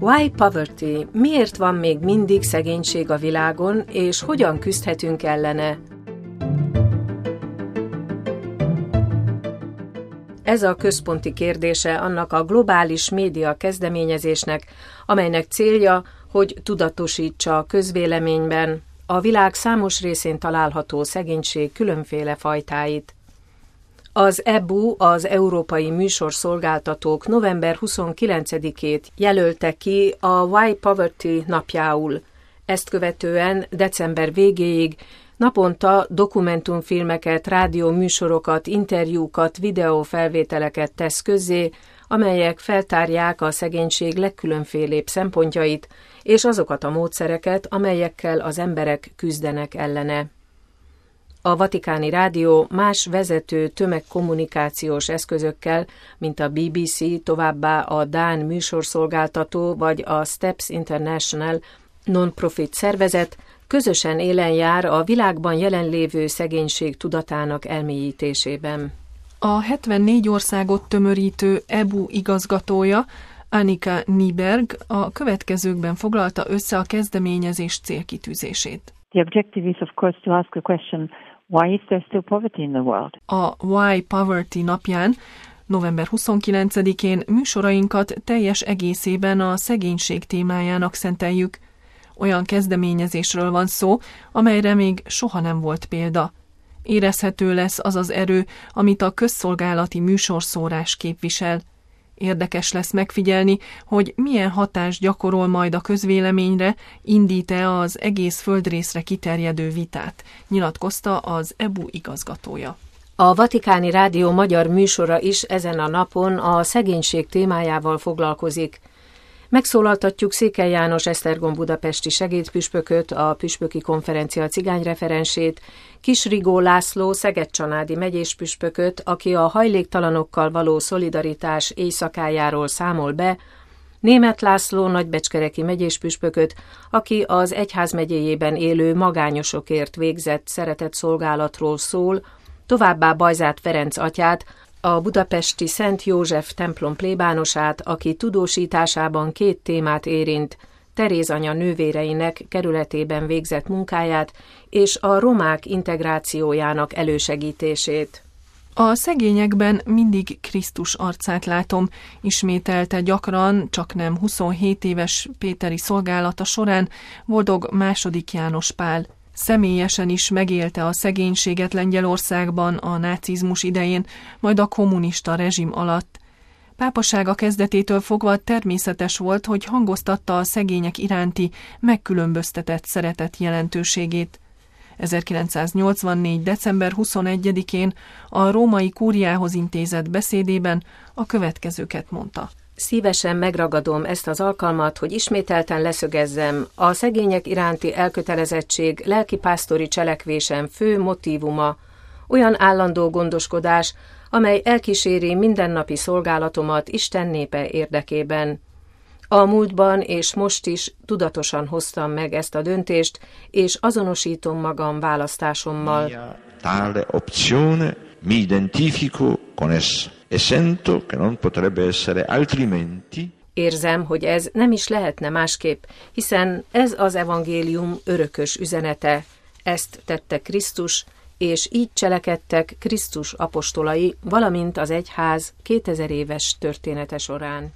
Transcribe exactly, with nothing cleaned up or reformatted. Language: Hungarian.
Why poverty? Miért van még mindig szegénység a világon, és hogyan küzdhetünk ellene? Ez a központi kérdése annak a globális média kezdeményezésnek, amelynek célja, hogy tudatosítsa a közvéleményben a világ számos részén található szegénység különféle fajtáit. Az é bé u, az Európai Műsorszolgáltatók november huszonkilencedikét jelölte ki a Why Poverty napjául. Ezt követően december végéig naponta dokumentumfilmeket, rádióműsorokat, interjúkat, videófelvételeket tesz közzé, amelyek feltárják a szegénység legkülönfélébb szempontjait, és azokat a módszereket, amelyekkel az emberek küzdenek ellene. A Vatikáni Rádió más vezető tömegkommunikációs eszközökkel, mint a bé bé cé, továbbá a dán műsorszolgáltató vagy a Steps International non-profit szervezet közösen élen jár a világban jelenlévő szegénység tudatának elmélyítésében. A hetvennégy országot tömörítő é bé u igazgatója, Annika Nyberg a következőkben foglalta össze a kezdeményezés célkitűzését. The objective is of course to ask a question, why is there still poverty in the world? A Why Poverty napján, november huszonkilencedikén műsorainkat teljes egészében a szegénység témájának szenteljük. Olyan kezdeményezésről van szó, amelyre még soha nem volt példa. Érezhető lesz az az erő, amit a közszolgálati műsorszórás képvisel. Érdekes lesz megfigyelni, hogy milyen hatást gyakorol majd a közvéleményre, indít-e az egész földrészre kiterjedő vitát, nyilatkozta az é bé u igazgatója. A Vatikáni Rádió magyar műsora is ezen a napon a szegénység témájával foglalkozik. Megszólaltatjuk Székely János Esztergom budapesti segédpüspököt, a püspöki konferencia cigányreferensét, Kis Rigó László szeged-csanádi megyéspüspököt, aki a hajléktalanokkal való szolidaritás éjszakájáról számol be, Németh László nagybecskereki megyéspüspököt, aki az egyházmegyéjében élő magányosokért végzett szeretetszolgálatról szól, továbbá Bajzát Ferenc atyát, a budapesti Szent József templom plébánosát, aki tudósításában két témát érint, Teréz anya nővéreinek kerületében végzett munkáját és a romák integrációjának elősegítését. A szegényekben mindig Krisztus arcát látom, ismételte gyakran, csaknem huszonhét éves péteri szolgálata során Boldog második János Pál. Személyesen is megélte a szegénységet Lengyelországban a nácizmus idején, majd a kommunista rezsim alatt. Pápasága kezdetétől fogva természetes volt, hogy hangoztatta a szegények iránti megkülönböztetett szeretet jelentőségét. ezerkilencszáznyolcvannégy. december huszonegyedikén a római kúriához intézett beszédében a következőket mondta. Szívesen megragadom ezt az alkalmat, hogy ismételten leszögezzem, a szegények iránti elkötelezettség lelkipásztori cselekvésem fő motívuma, olyan állandó gondoskodás, amely elkíséri mindennapi szolgálatomat Isten népe érdekében. A múltban és most is tudatosan hoztam meg ezt a döntést, és azonosítom magam választásommal. Tale opzione mi identifico con essa. E sento che non potrebbe essere altrimenti. Érzem, hogy ez nem is lehetne másképp, hiszen ez az evangélium örökös üzenete. Ezt tette Krisztus, és így cselekedtek Krisztus apostolai, valamint az egyház kétezer éves története során.